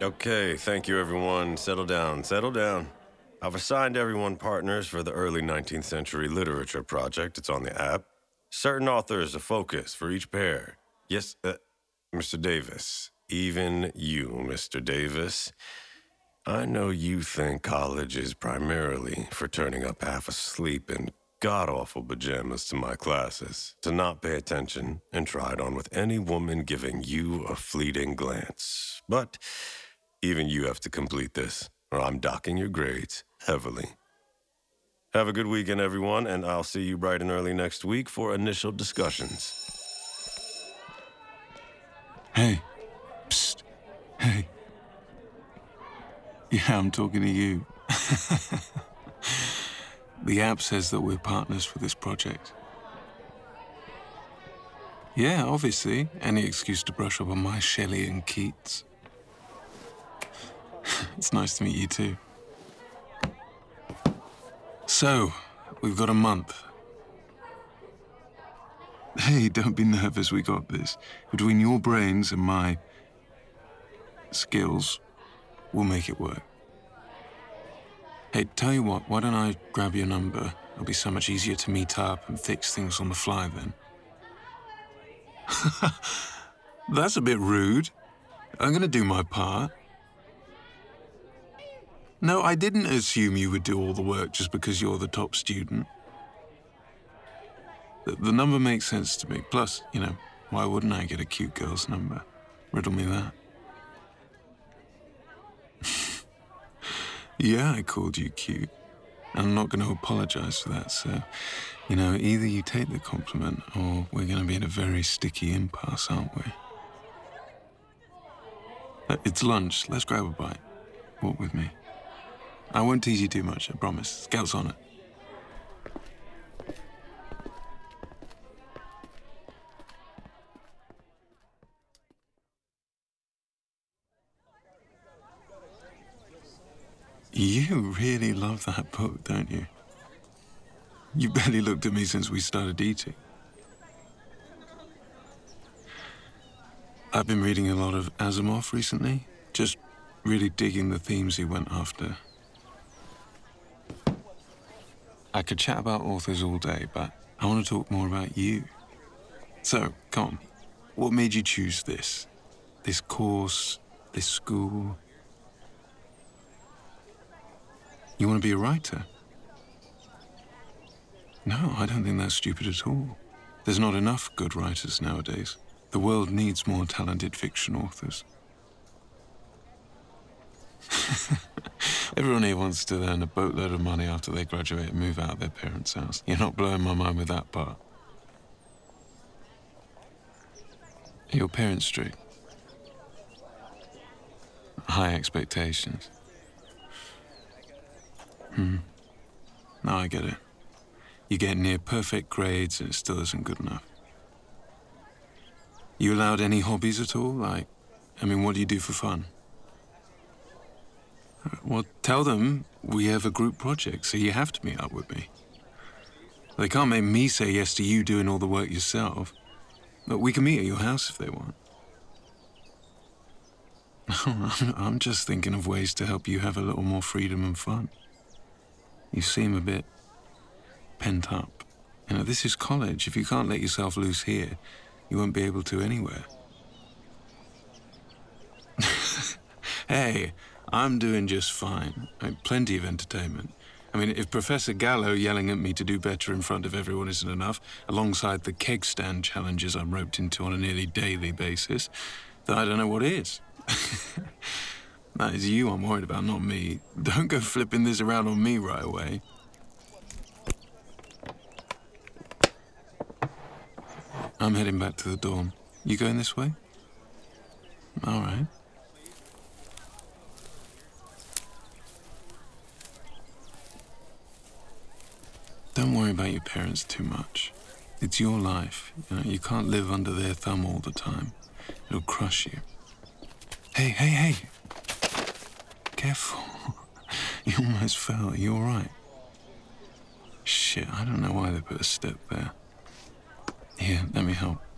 Okay, thank you, everyone. Settle down, settle down. I've assigned everyone partners for the early 19th century literature project. It's on the app. Certain authors a focus for each pair. Yes, Mr. Davis. Even you, Mr. Davis. I know you think college is primarily for turning up half asleep in god-awful pajamas to my classes, to not pay attention and try it on with any woman giving you a fleeting glance. But even you have to complete this, or I'm docking your grades heavily. Have a good weekend, everyone, and I'll see you bright and early next week for initial discussions. Hey. Psst. Hey. Yeah, I'm talking to you. The app says that we're partners for this project. Yeah, obviously. Any excuse to brush up on my Shelley and Keats. It's nice to meet you too. So, we've got a month. Hey, don't be nervous, we got this. Between your brains and my skills, we'll make it work. Hey, tell you what, why don't I grab your number? It'll be so much easier to meet up and fix things on the fly then. That's a bit rude. I'm gonna do my part. No, I didn't assume you would do all the work just because you're the top student. The number makes sense to me. Plus, you know, why wouldn't I get a cute girl's number? Riddle me that. Yeah, I called you cute. I'm not going to apologize for that, so, you know, either you take the compliment or we're going to be in a very sticky impasse, aren't we? It's lunch. Let's grab a bite. Walk with me. I won't tease you too much, I promise. Scout's on it. You really love that book, don't you? You barely looked at me since we started eating. I've been reading a lot of Asimov recently, just really digging the themes he went after. I could chat about authors all day, but I want to talk more about you. So, come on, what made you choose this? This course, this school? You want to be a writer? No, I don't think that's stupid at all. There's not enough good writers nowadays. The world needs more talented fiction authors. Everyone here wants to earn a boatload of money after they graduate and move out of their parents' house. You're not blowing my mind with that part. Are your parents strict? High expectations. No, I get it. You get near perfect grades and it still isn't good enough. You allowed any hobbies at all? Like, I mean, what do you do for fun? Well, tell them we have a group project, so you have to meet up with me. They can't make me say yes to you doing all the work yourself. But we can meet at your house if they want. I'm just thinking of ways to help you have a little more freedom and fun. You seem a bit pent up. You know, this is college. If you can't let yourself loose here, you won't be able to anywhere. Hey, I'm doing just fine. Plenty of entertainment. I mean, if Professor Gallo yelling at me to do better in front of everyone isn't enough, alongside the keg stand challenges I'm roped into on a nearly daily basis, then I don't know what is. That is you I'm worried about, not me. Don't go flipping this around on me right away. I'm heading back to the dorm. You going this way? All right. Don't worry about your parents too much. It's your life. You know, you can't live under their thumb all the time. It'll crush you. Hey, hey, hey! Careful. You almost fell. Are you all right? Shit, I don't know why they put a step there. Here, let me help.